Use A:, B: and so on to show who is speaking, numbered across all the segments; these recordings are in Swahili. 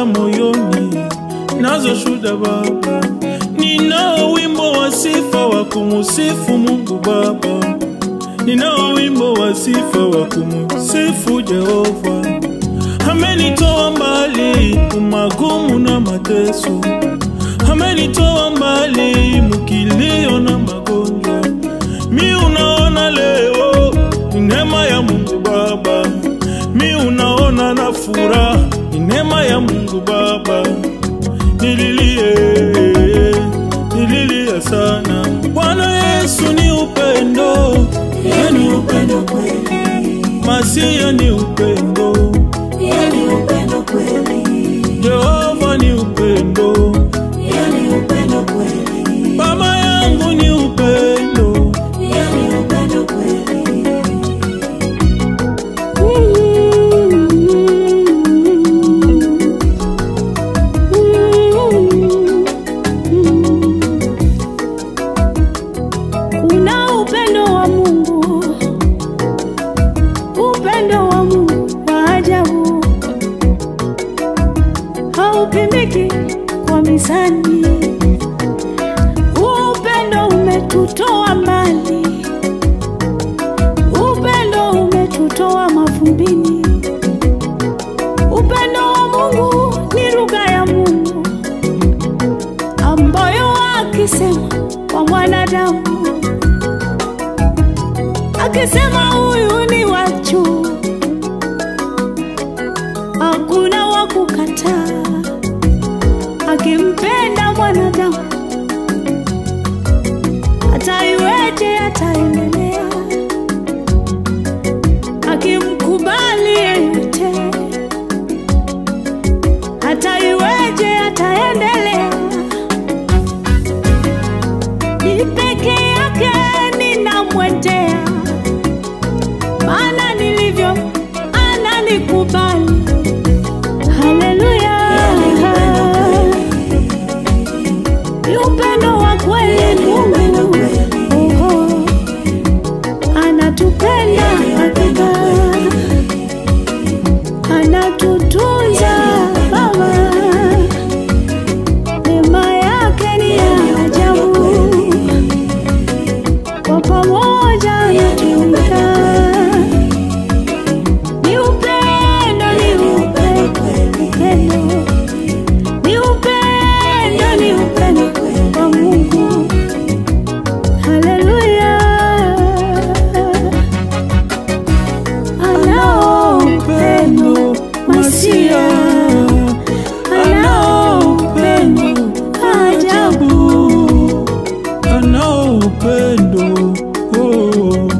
A: moyoni, nazo shuhuda Baba. Ninao wimbo wa sifa wa kumusifu Mungu Baba. Ninao wimbo wa sifa wa kumusifu Jehova. Amenitoa mbali magumu na mateso, amenitoa mbali mukilio na magonjwa. Mi unaona leo ni neema ya Mungu Baba. Mi unaona na furaha ni neema ya Mungu Baba. Nililia sana. Bwana Yesu ni upendo,
B: yani upendo kweli.
A: Masia ni upendo,
B: yani upendo kweli.
A: Jehova ni upendo,
B: yani upendo kweli.
A: Baba yangu ni upendo,
B: yani upendo kweli.
C: Kuna upendo wa Mungu, upendo wa Mungu wa ajabu, haupimiki kwa mizani. Upendo umetutoa mbali, upendo umetutoa mavumbini. Upendo wa Mungu ni lugha ya Mungu ambayo akisema kwa mwanadamu, akisema huyu ni wachu, hakuna wa kukataa. Akimpenda mwanadamu, hata iweje ataendelea. Akimkubali yeyote, hata iweje ataendelea. Ni peke yake ninamwendea, maana nilivyo ananikubali. Haleluya, ni upendo wa kweli Mungu. Anatupenda hakika, anatutunza Baba. Neema yake ni ya ajabu, kwa pamoja anatuweka. Ni upendo, ni upendo, ni upendo, ni upendo kwa Mungu. Haleluya, anao upendo Masia, anao upendo ajabu,
A: anao upendo, oh,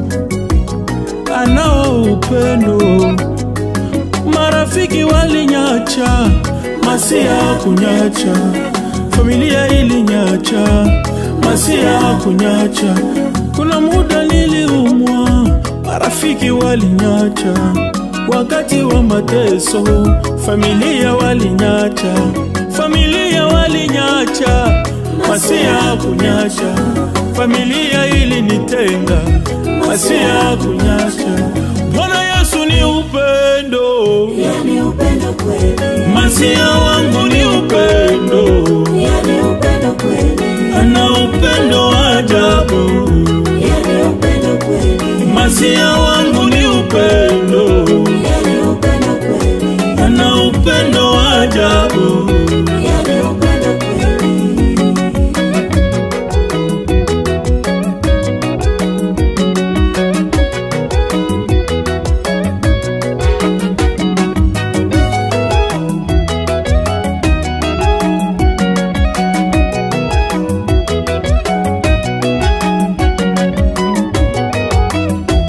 A: anao upendo. Marafiki walinyacha, Masia kunyacha. Familia ilinyacha, Masia kunyacha. Kuna muda niliumwa, marafiki walinyacha. Wakati wa mateso, familia walinyacha, familia walinyacha. Masia kunyacha. Familia ilinitenga, Masia kunyacha. Bwana Yesu ni upendo,
B: yani upendo kweli.
A: Masia wangu ni upendo.